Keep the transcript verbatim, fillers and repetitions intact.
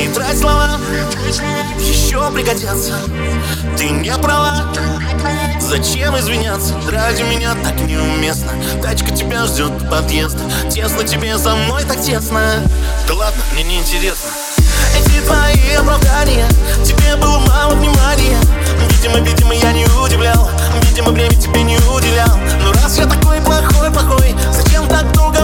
трать слова, еще пригодятся. Ты не права, зачем извиняться? Ради меня так неуместно. Тачка тебя ждет у подъезда. Тесно тебе со мной так тесно. Да ладно, мне не интересно эти твои оправдания. Тебе было мало внимания. Видимо, видимо, я не удивлял. Видимо, время тебе не уделял. Но раз я такой плохой, плохой, зачем так долго